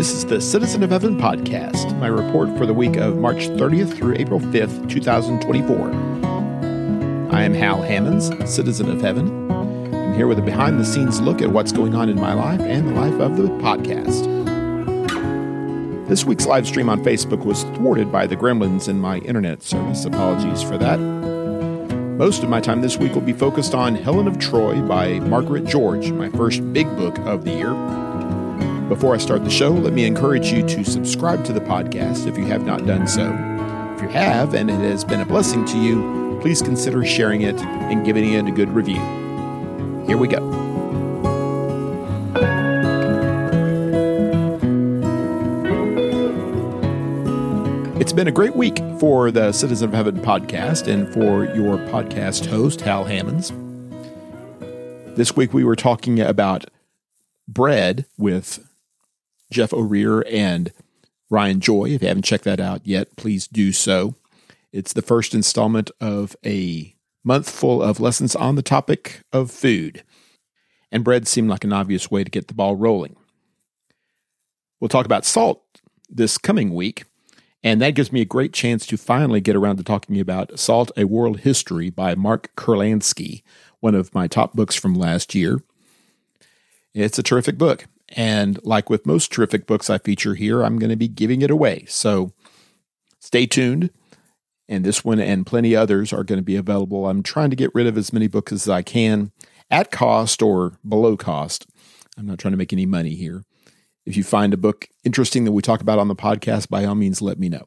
This is the Citizen of Heaven podcast, my report for the week of March 30th through April 5th, 2024. I am Hal Hammons, Citizen of Heaven. I'm here with a behind-the-scenes look at what's going on in my life and the life of the podcast. This week's live stream on Facebook was thwarted by the gremlins in my internet service. Apologies for that. Most of my time this week will be focused on Helen of Troy by Margaret George, my first big book of the year. Before I start the show, let me encourage you to subscribe to the podcast if you have not done so. If you have, and it has been a blessing to you, please consider sharing it and giving it a good review. Here we go. It's been a great week for the Citizen of Heaven podcast and for your podcast host, Hal Hammons. This week we were talking about bread with Jeff O'Rear and Ryan Joy. If you haven't checked that out yet, please do so. It's the first installment of a month full of lessons on the topic of food. And bread seemed like an obvious way to get the ball rolling. We'll talk about salt this coming week, and that gives me a great chance to finally get around to talking about Salt, A World History by Mark Kurlansky, one of my top books from last year. It's a terrific book. And like with most terrific books I feature here, I'm going to be giving it away. So stay tuned. And this one and plenty others are going to be available. I'm trying to get rid of as many books as I can at cost or below cost. I'm not trying to make any money here. If you find a book interesting that we talk about on the podcast, by all means, let me know.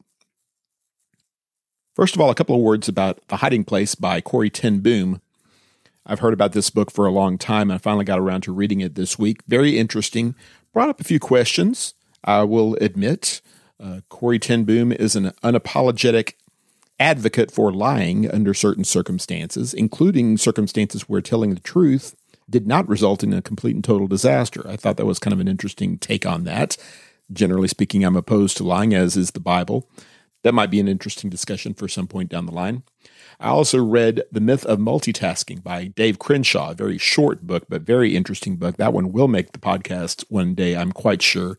First of all, a couple of words about The Hiding Place by Corrie ten Boom. I've heard about this book for a long time, and I finally got around to reading it this week. Very interesting. Brought up a few questions, I will admit. Corrie ten Boom is an unapologetic advocate for lying under certain circumstances, including circumstances where telling the truth did not result in a complete and total disaster. I thought that was kind of an interesting take on that. Generally speaking, I'm opposed to lying, as is the Bible. That might be an interesting discussion for some point down the line. I also read The Myth of Multitasking by Dave Crenshaw, a very short book, but very interesting book. That one will make the podcast one day, I'm quite sure.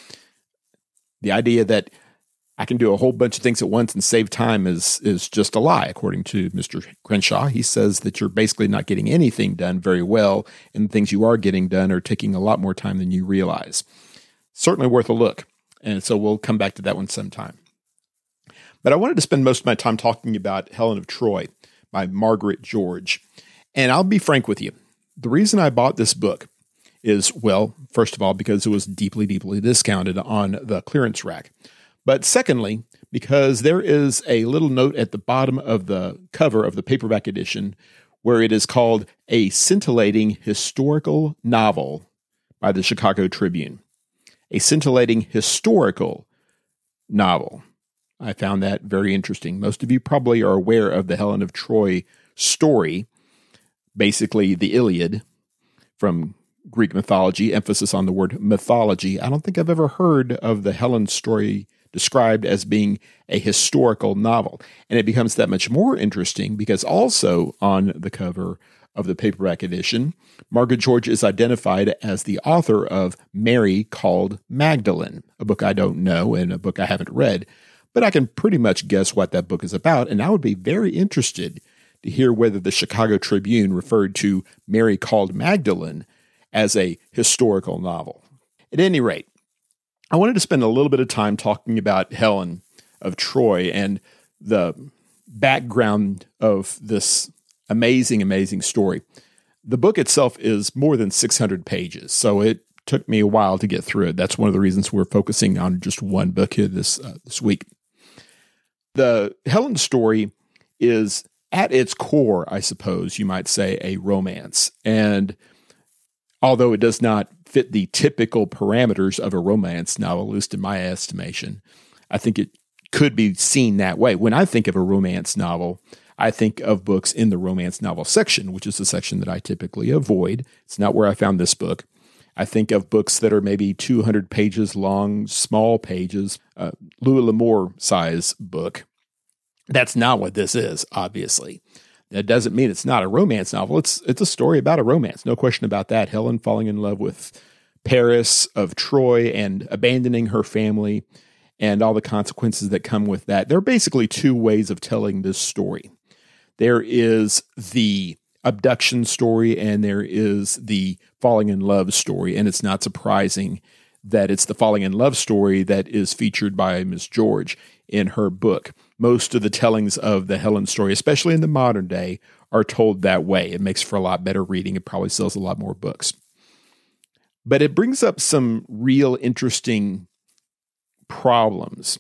The idea that I can do a whole bunch of things at once and save time is just a lie, according to Mr. Crenshaw. He says that you're basically not getting anything done very well, and the things you are getting done are taking a lot more time than you realize. Certainly worth a look, and so we'll come back to that one sometime. But I wanted to spend most of my time talking about Helen of Troy by Margaret George. And I'll be frank with you. The reason I bought this book is, well, first of all, because it was deeply, deeply discounted on the clearance rack. But secondly, because there is a little note at the bottom of the cover of the paperback edition where it is called A Scintillating Historical Novel by the Chicago Tribune. A scintillating historical novel. I found that very interesting. Most of you probably are aware of the Helen of Troy story, basically the Iliad from Greek mythology, emphasis on the word mythology. I don't think I've ever heard of the Helen story described as being a historical novel. And it becomes that much more interesting because also on the cover of the paperback edition, Margaret George is identified as the author of Mary Called Magdalene, a book I don't know and a book I haven't read. But I can pretty much guess what that book is about, and I would be very interested to hear whether the Chicago Tribune referred to Mary Called Magdalene as a historical novel. At any rate, I wanted to spend a little bit of time talking about Helen of Troy and the background of this amazing, amazing story. The book itself is more than 600 pages, so it took me a while to get through it. That's one of the reasons we're focusing on just one book here this week. The Helen story is, at its core, I suppose you might say, a romance. And although it does not fit the typical parameters of a romance novel, at least in my estimation, I think it could be seen that way. When I think of a romance novel, I think of books in the romance novel section, which is the section that I typically avoid. It's not where I found this book. I think of books that are maybe 200 pages long, small pages, Louis L'Amour size book. That's not what this is, obviously. That doesn't mean it's not a romance novel. It's a story about a romance. No question about that. Helen falling in love with Paris of Troy and abandoning her family and all the consequences that come with that. There are basically two ways of telling this story. There is the abduction story and there is the falling in love story. And it's not surprising that it's the falling in love story that is featured by Miss George in her book. Most of the tellings of the Helen story, especially in the modern day, are told that way. It makes for a lot better reading. It probably sells a lot more books. But it brings up some real interesting problems.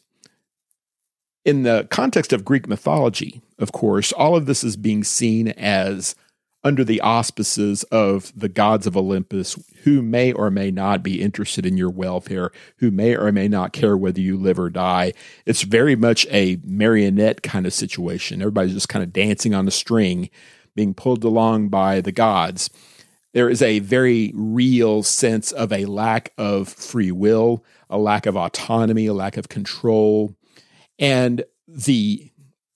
In the context of Greek mythology, of course, all of this is being seen as under the auspices of the gods of Olympus, who may or may not be interested in your welfare, who may or may not care whether you live or die. It's very much a marionette kind of situation. Everybody's just kind of dancing on a string, being pulled along by the gods. There is a very real sense of a lack of free will, a lack of autonomy, a lack of control, and the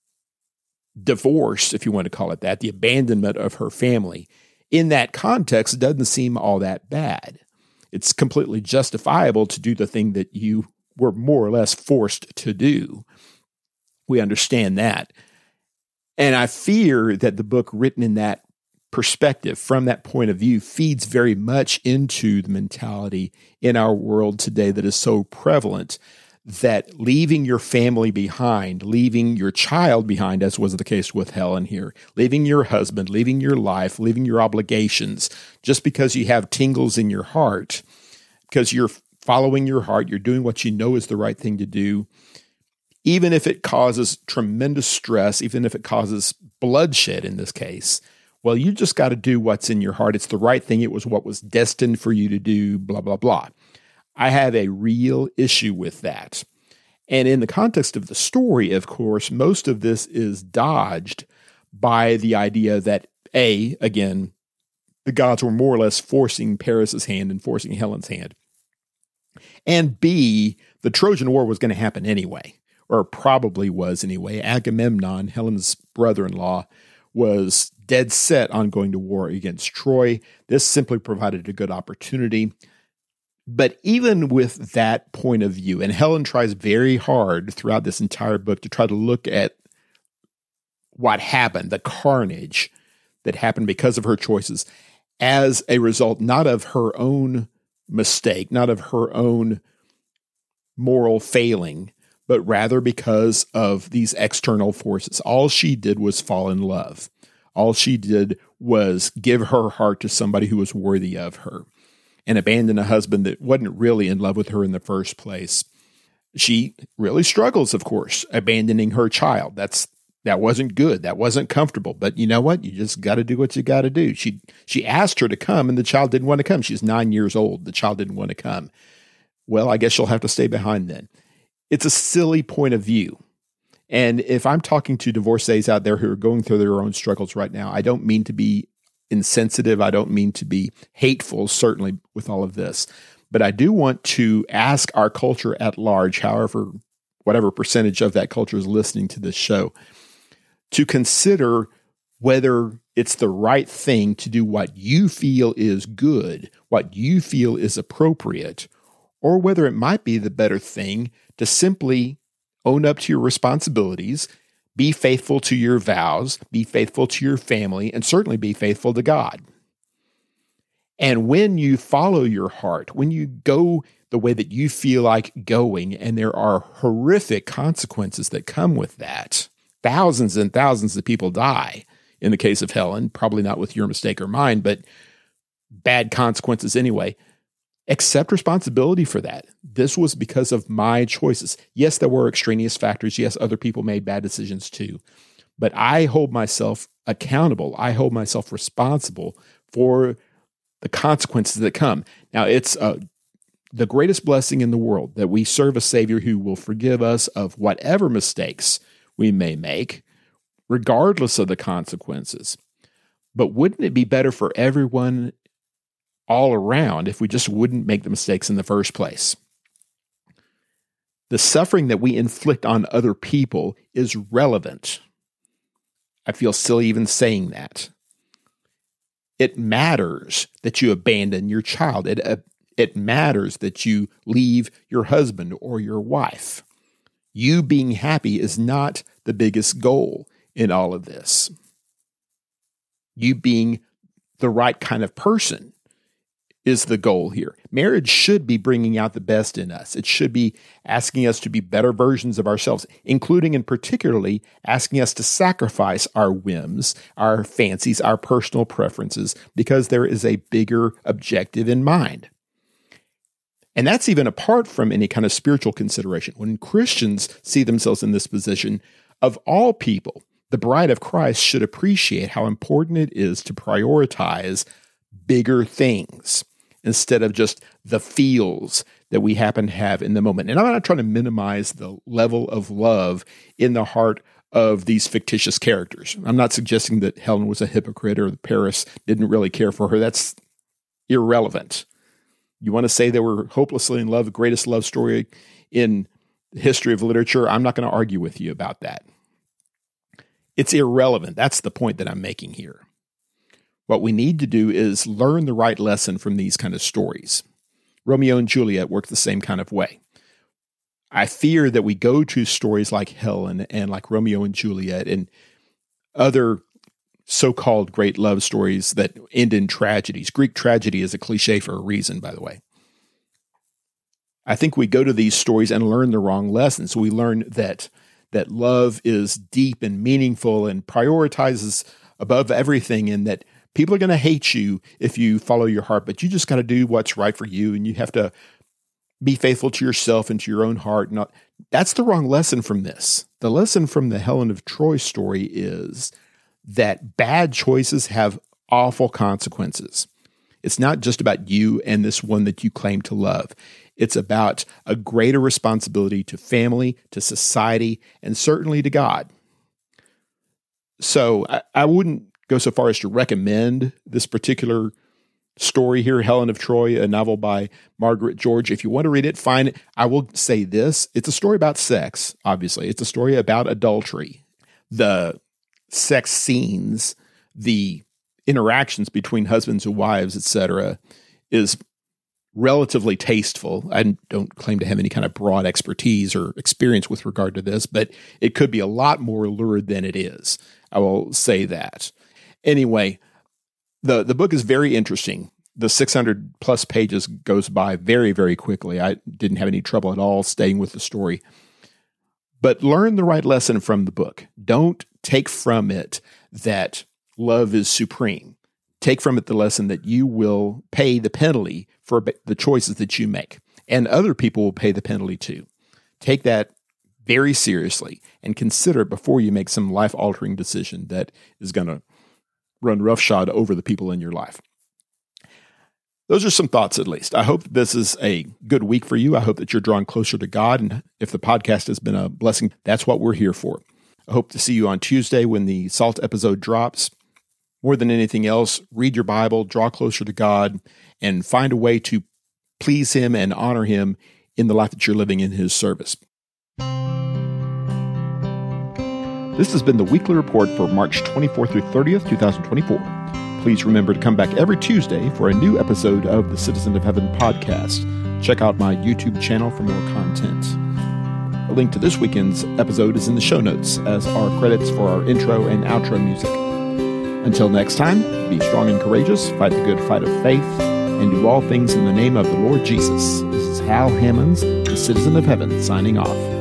divorce, if you want to call it that, the abandonment of her family, in that context doesn't seem all that bad. It's completely justifiable to do the thing that you were more or less forced to do. We understand that. And I fear that the book written in that perspective, from that point of view, feeds very much into the mentality in our world today that is so prevalent, that leaving your family behind, leaving your child behind, as was the case with Helen here, leaving your husband, leaving your life, leaving your obligations, just because you have tingles in your heart, because you're following your heart, you're doing what you know is the right thing to do, even if it causes tremendous stress, even if it causes bloodshed in this case. Well, you just got to do what's in your heart. It's the right thing. It was what was destined for you to do, blah, blah, blah. I have a real issue with that. And in the context of the story, of course, most of this is dodged by the idea that, A, again, the gods were more or less forcing Paris's hand and forcing Helen's hand. And B, the Trojan War was going to happen anyway, or probably was anyway. Agamemnon, Helen's brother-in-law, was dead set on going to war against Troy. This simply provided a good opportunity. But even with that point of view, and Helen tries very hard throughout this entire book to try to look at what happened, the carnage that happened because of her choices, as a result not of her own mistake, not of her own moral failing, but rather because of these external forces. All she did was fall in love. All she did was give her heart to somebody who was worthy of her, and abandon a husband that wasn't really in love with her in the first place. She really struggles, of course, abandoning her child. That wasn't good. That wasn't comfortable. But you know what? You just got to do what you got to do. She asked her to come, and the child didn't want to come. She's 9 years old. The child didn't want to come. Well, I guess she'll have to stay behind then. It's a silly point of view. And if I'm talking to divorcees out there who are going through their own struggles right now, I don't mean to be insensitive. I don't mean to be hateful, certainly, with all of this. But I do want to ask our culture at large, whatever percentage of that culture is listening to this show, to consider whether it's the right thing to do what you feel is good, what you feel is appropriate, or whether it might be the better thing to simply own up to your responsibilities, be faithful to your vows, be faithful to your family, and certainly be faithful to God. And when you follow your heart, when you go the way that you feel like going, and there are horrific consequences that come with that, thousands and thousands of people die in the case of Helen, probably not with your mistake or mine, but bad consequences anyway. Accept responsibility for that. This was because of my choices. Yes, there were extraneous factors. Yes, other people made bad decisions too. But I hold myself accountable. I hold myself responsible for the consequences that come. Now, it's the greatest blessing in the world that we serve a Savior who will forgive us of whatever mistakes we may make, regardless of the consequences. But wouldn't it be better for everyone all around if we just wouldn't make the mistakes in the first place? The suffering that we inflict on other people is relevant. I feel silly even saying that. It matters that you abandon your child. It It matters that you leave your husband or your wife. You being happy is not the biggest goal in all of this. You being the right kind of person is the goal here. Marriage should be bringing out the best in us. It should be asking us to be better versions of ourselves, including and particularly asking us to sacrifice our whims, our fancies, our personal preferences, because there is a bigger objective in mind. And that's even apart from any kind of spiritual consideration. When Christians see themselves in this position, of all people, the bride of Christ should appreciate how important it is to prioritize bigger things instead of just the feels that we happen to have in the moment. And I'm not trying to minimize the level of love in the heart of these fictitious characters. I'm not suggesting that Helen was a hypocrite or that Paris didn't really care for her. That's irrelevant. You want to say they were hopelessly in love, the greatest love story in the history of literature? I'm not going to argue with you about that. It's irrelevant. That's the point that I'm making here. What we need to do is learn the right lesson from these kind of stories. Romeo and Juliet work the same kind of way. I fear that we go to stories like Helen and like Romeo and Juliet and other so-called great love stories that end in tragedies. Greek tragedy is a cliche for a reason, by the way. I think we go to these stories and learn the wrong lessons. We learn that love is deep and meaningful and prioritizes above everything, and that people are going to hate you if you follow your heart, but you just got to do what's right for you, and you have to be faithful to yourself and to your own heart. That's the wrong lesson from this. The lesson from the Helen of Troy story is that bad choices have awful consequences. It's not just about you and this one that you claim to love. It's about a greater responsibility to family, to society, and certainly to God. So I wouldn't go so far as to recommend this particular story here, Helen of Troy, a novel by Margaret George. If you want to read it, fine. I will say this. It's a story about sex, obviously. It's a story about adultery. The sex scenes, the interactions between husbands and wives, etc., is relatively tasteful. I don't claim to have any kind of broad expertise or experience with regard to this, but it could be a lot more lurid than it is. I will say that. Anyway, the book is very interesting. The 600 plus pages goes by very, very quickly. I didn't have any trouble at all staying with the story. But learn the right lesson from the book. Don't take from it that love is supreme. Take from it the lesson that you will pay the penalty for the choices that you make, and other people will pay the penalty too. Take that very seriously and consider it before you make some life-altering decision that is going to run roughshod over the people in your life. Those are some thoughts, at least. I hope this is a good week for you. I hope that you're drawn closer to God. And if the podcast has been a blessing, that's what we're here for. I hope to see you on Tuesday when the Salt episode drops. More than anything else, read your Bible, draw closer to God, and find a way to please Him and honor Him in the life that you're living in His service. This has been the Weekly Report for March 24th through 30th, 2024. Please remember to come back every Tuesday for a new episode of the Citizen of Heaven podcast. Check out my YouTube channel for more content. A link to this weekend's episode is in the show notes, as are credits for our intro and outro music. Until next time, be strong and courageous, fight the good fight of faith, and do all things in the name of the Lord Jesus. This is Hal Hammons, the Citizen of Heaven, signing off.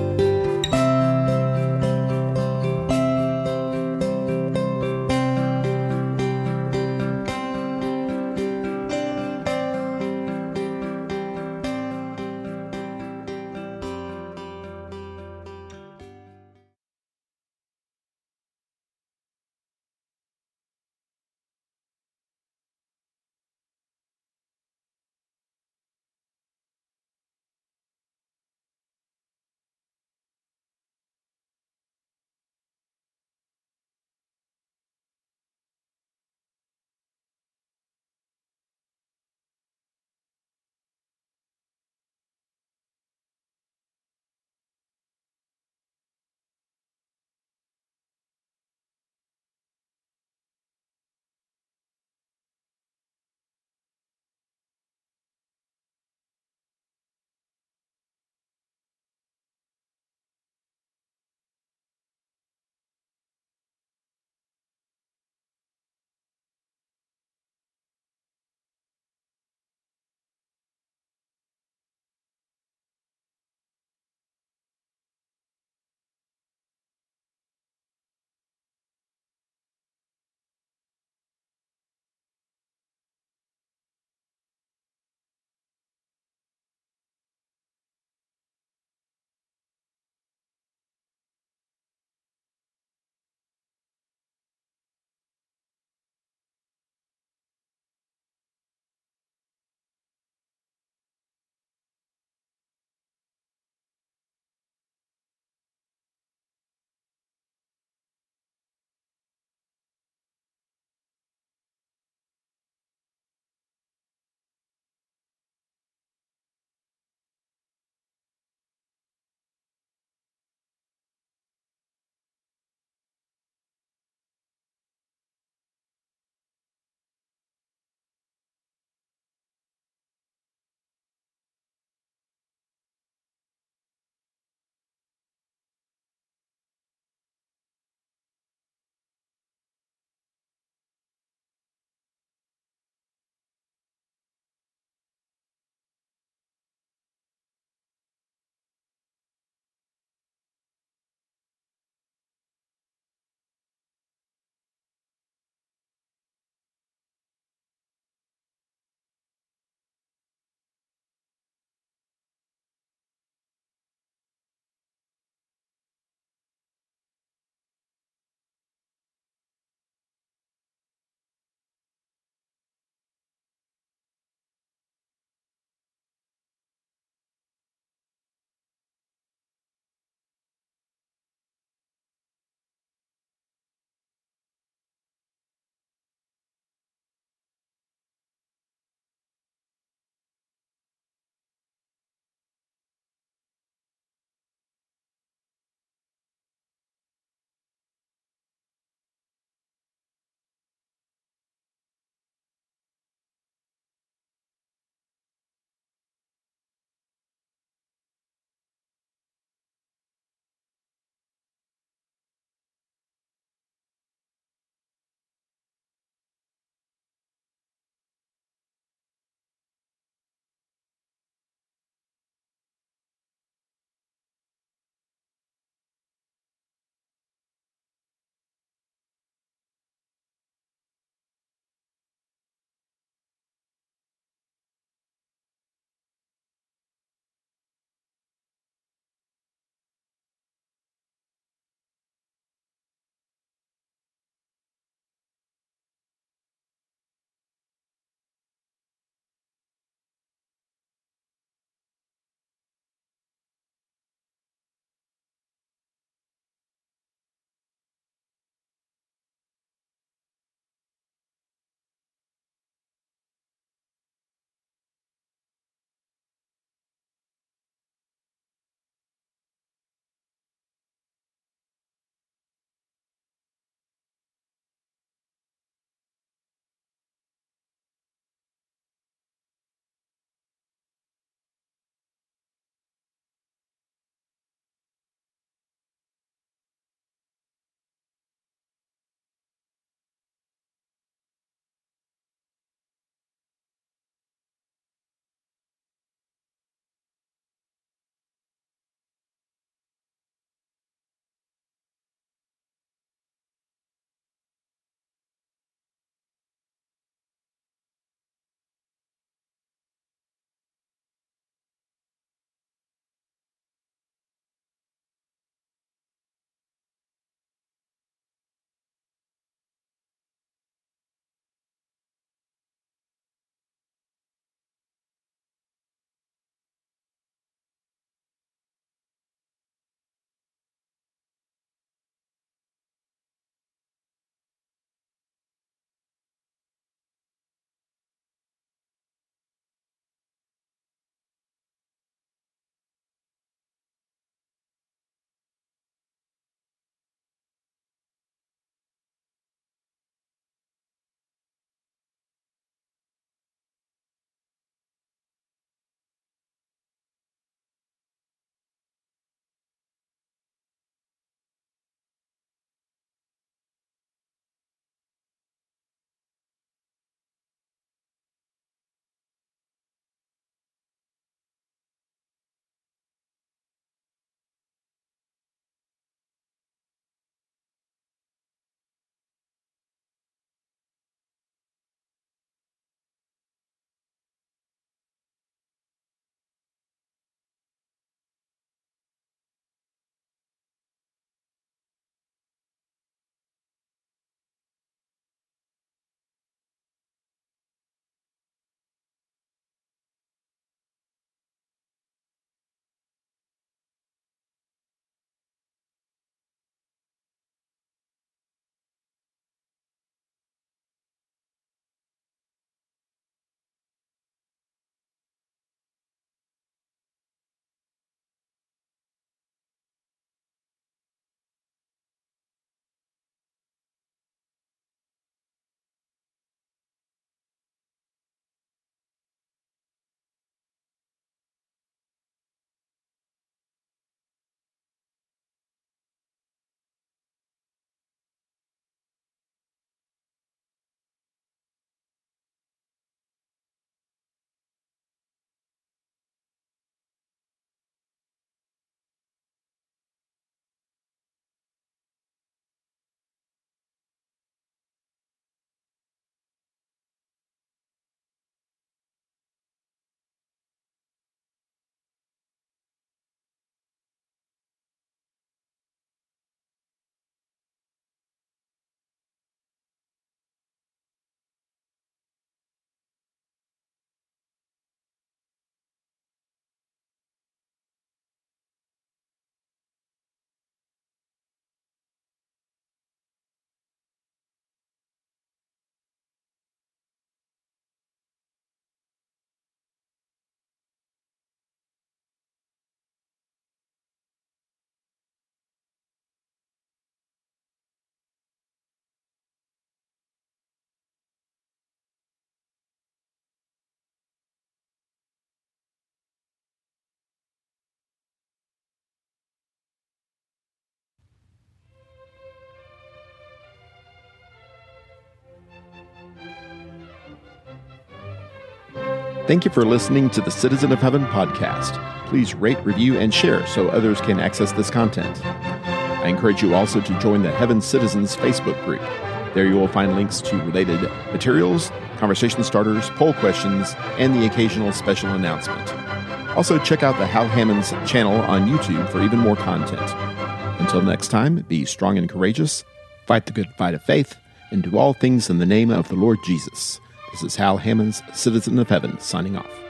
Thank you for listening to the Citizen of Heaven podcast. Please rate, review, and share so others can access this content. I encourage you also to join the Heaven Citizens Facebook group. There you will find links to related materials, conversation starters, poll questions, and the occasional special announcement. Also, check out the Hal Hammons channel on YouTube for even more content. Until next time, be strong and courageous, fight the good fight of faith, and do all things in the name of the Lord Jesus. This is Hal Hammons, Citizen of Heaven, signing off.